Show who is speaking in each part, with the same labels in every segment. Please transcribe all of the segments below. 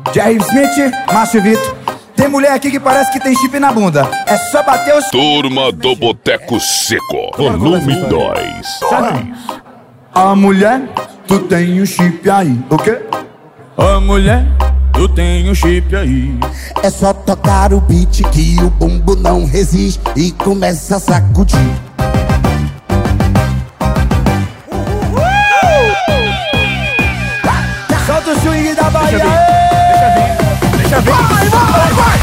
Speaker 1: Jerry Smith, Márcio Vitor. Tem mulher aqui que parece que tem chip na bunda. É só bater os...
Speaker 2: Turma do Boteco Seco, volume 2.
Speaker 1: A mulher, tu tem um chip aí, o quê?
Speaker 3: A mulher, tu tem um chip aí.
Speaker 4: É só tocar o beat que o bumbo não resiste e começa a sacudir.
Speaker 1: Solta o swing da Bahia.
Speaker 3: Deixa vir.
Speaker 1: Vai.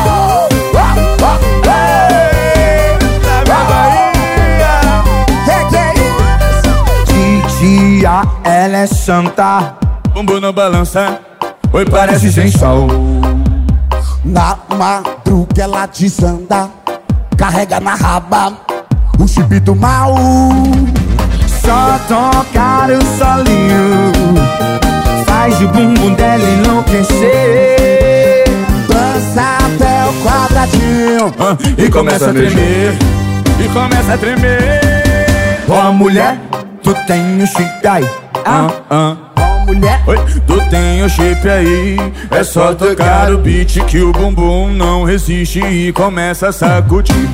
Speaker 1: Que é isso? Titia, ela é santa.
Speaker 3: Bumbum não balança, oi,
Speaker 1: Parece sensual.
Speaker 4: Na madruga ela desanda, carrega na raba o chip do mal.
Speaker 1: Só tocar o solinho faz o bumbum dela enlouquecer.
Speaker 4: Dança até o quadradinho
Speaker 3: e começa a tremer. E começa a tremer.
Speaker 1: Ó mulher, tu tem um chip aí.
Speaker 4: Ó mulher,
Speaker 3: oi, tu tem um chip aí. É só tocar o beat que o bumbum não resiste e começa a sacudir.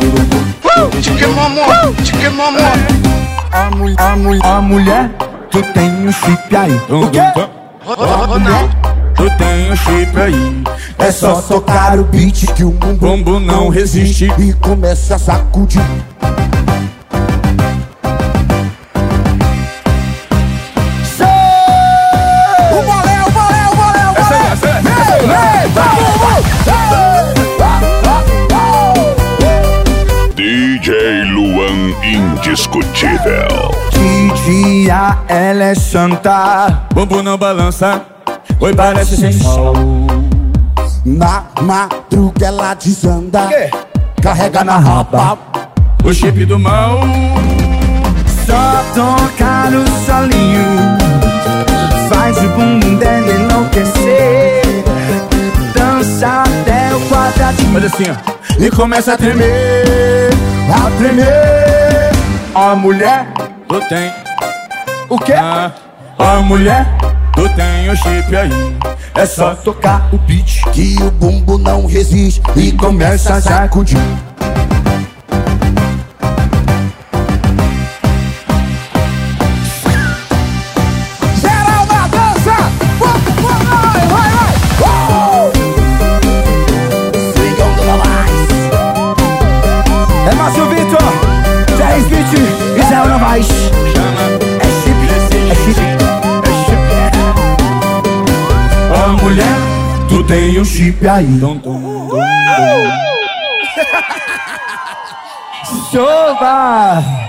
Speaker 1: Ó mulher, tu tem um chip aí. O quê?
Speaker 3: Tu tem um chip aí.
Speaker 4: é só tocar o beat que o
Speaker 3: Bumbum não resiste
Speaker 4: e começa a sacudir.
Speaker 2: DJ Luan indiscutível.
Speaker 1: Titia, ela é santa.
Speaker 3: Bumbum não balança, oi, parece sensual.
Speaker 4: Na madruga ela desanda, carrega na raba
Speaker 3: O chip do mal.
Speaker 1: Só tocar o solinho faz o bumbum dela enlouquecer. Dança até o quadradinho.
Speaker 3: Faz assim, ó. E começa a tremer.
Speaker 4: a tremer.
Speaker 1: Ó mulher,
Speaker 3: Tu tem,
Speaker 1: o quê?
Speaker 3: ó mulher, tu tem o chip aí. É só
Speaker 1: Tocar o beat
Speaker 4: Que o bumbo não resiste e começa a sacudir. Geral na dança, vai. Sigam do Novaes.
Speaker 1: é Márcio Vitor, Jerry Smith e Zé Novaes. É chip.
Speaker 3: ó mulher,
Speaker 1: Tu tem um chip aí. Chuva!